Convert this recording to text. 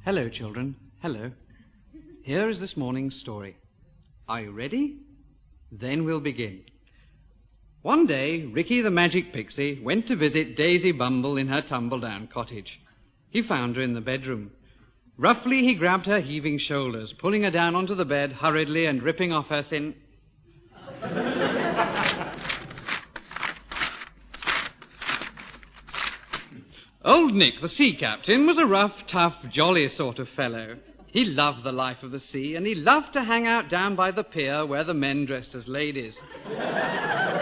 Hello, children. Hello. Here is this morning's story. Are you ready? Then we'll begin. One day, Ricky the Magic Pixie went to visit Daisy Bumble in her tumble-down cottage. He found her in the bedroom. Roughly, he grabbed her heaving shoulders, pulling her down onto the bed hurriedly and ripping off her thin... Old Nick, the sea captain, was a rough, tough, jolly sort of fellow. He loved the life of the sea, and he loved to hang out down by the pier where the men dressed as ladies.